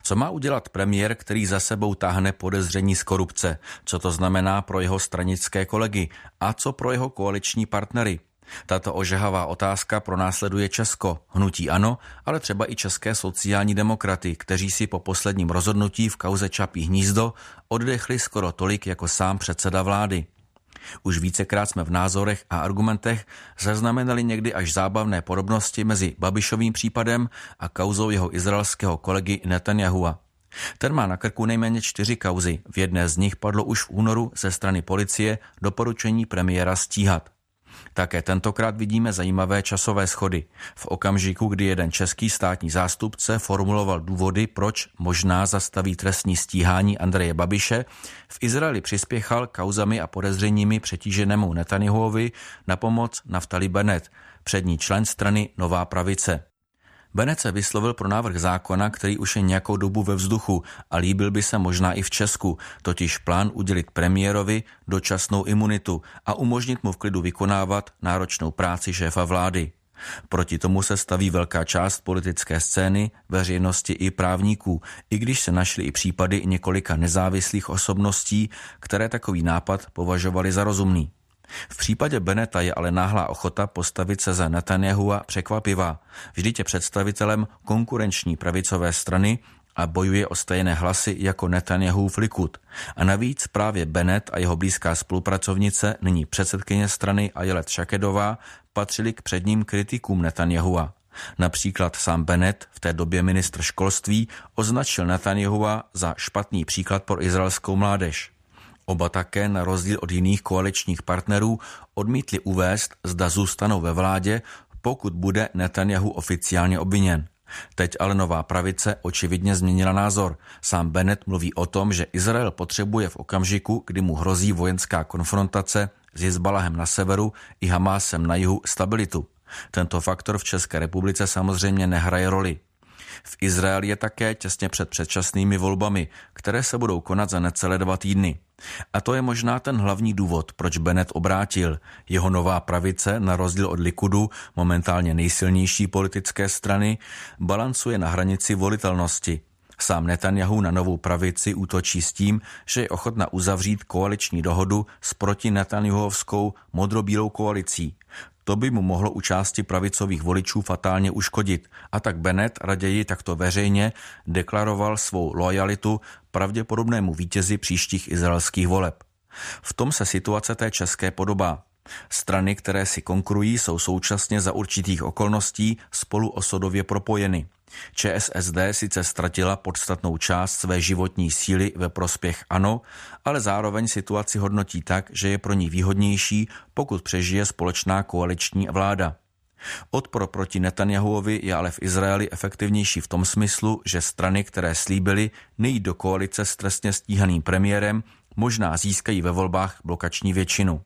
Co má udělat premiér, který za sebou táhne podezření z korupce? Co to znamená pro jeho stranické kolegy? A co pro jeho koaliční partnery? Tato ožehavá otázka pronásleduje Česko, hnutí ANO, ale třeba i české sociální demokraty, kteří si po posledním rozhodnutí v kauze Čapí hnízdo oddechli skoro tolik jako sám předseda vlády. Už vícekrát jsme v názorech a argumentech zaznamenali někdy až zábavné podobnosti mezi Babišovým případem a kauzou jeho izraelského kolegy Netanyahua. Ten má na krku nejméně 4 kauzy. V jedné z nich padlo už v únoru ze strany policie doporučení premiéra stíhat. Také tentokrát vidíme zajímavé časové schody. V okamžiku, kdy jeden český státní zástupce formuloval důvody, proč možná zastaví trestní stíhání Andreje Babiše, v Izraeli přispěchal kauzami a podezřeními přetíženému Netanyahuovi na pomoc Naftali Bennett, přední člen strany Nová pravice. Bennett se vyslovil pro návrh zákona, který už je nějakou dobu ve vzduchu a líbil by se možná i v Česku, totiž plán udělit premiérovi dočasnou imunitu a umožnit mu v klidu vykonávat náročnou práci šéfa vlády. Proti tomu se staví velká část politické scény, veřejnosti i právníků, i když se našly i případy několika nezávislých osobností, které takový nápad považovali za rozumný. V případě Bennetta je ale náhlá ochota postavit se za Netanyahua překvapivá. Vždyť je představitelem konkurenční pravicové strany a bojuje o stejné hlasy jako Netanyahuův Likud. A navíc právě Bennett a jeho blízká spolupracovnice, nyní předsedkyně strany Ayelet Šakedová, patřili k předním kritikům Netanyahua. Například sám Bennett, v té době ministr školství, označil Netanyahua za špatný příklad pro izraelskou mládež. Oba také, na rozdíl od jiných koaličních partnerů, odmítli uvést, zda zůstanou ve vládě, pokud bude Netanyahu oficiálně obviněn. Teď ale Nová pravice očividně změnila názor. Sám Bennett mluví o tom, že Izrael potřebuje v okamžiku, kdy mu hrozí vojenská konfrontace s Hizbalahem na severu i Hamásem na jihu, stabilitu. Tento faktor v České republice samozřejmě nehraje roli. V Izraeli je také těsně před předčasnými volbami, které se budou konat za necelé 2 týdny. A to je možná ten hlavní důvod, proč Bennett obrátil. Jeho Nová pravice, na rozdíl od Likudu, momentálně nejsilnější politické strany, balancuje na hranici volitelnosti. Sám Netanyahu na Novou pravici útočí s tím, že je ochotna uzavřít koaliční dohodu s protinetanyahuovskou modrobílou koalicí. To by mu mohlo u části pravicových voličů fatálně uškodit. A tak Bennett raději takto veřejně deklaroval svou loajalitu pravděpodobnému vítězi příštích izraelských voleb. V tom se situace té české podobá. Strany, které si konkurují, jsou současně za určitých okolností spolu osudově propojeny. ČSSD sice ztratila podstatnou část své životní síly ve prospěch ANO, ale zároveň situaci hodnotí tak, že je pro ní výhodnější, pokud přežije společná koaliční vláda. Odpor proti Netanyahuovi je ale v Izraeli efektivnější v tom smyslu, že strany, které slíbily nejít do koalice s trestně stíhaným premiérem, možná získají ve volbách blokační většinu.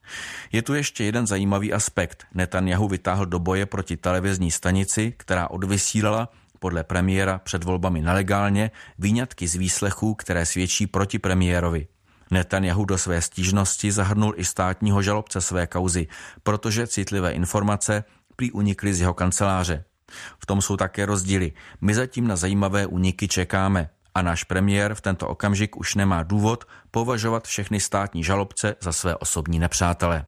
Je tu ještě jeden zajímavý aspekt. Netanyahu vytáhl do boje proti televizní stanici, která odvysílala podle premiéra před volbami nelegálně výňatky z výslechů, které svědčí proti premiérovi. Netanyahu do své stížnosti zahrnul i státního žalobce své kauzy, protože citlivé informace prý unikly z jeho kanceláře. V tom jsou také rozdíly. My zatím na zajímavé úniky čekáme. A náš premiér v tento okamžik už nemá důvod považovat všechny státní žalobce za své osobní nepřátele.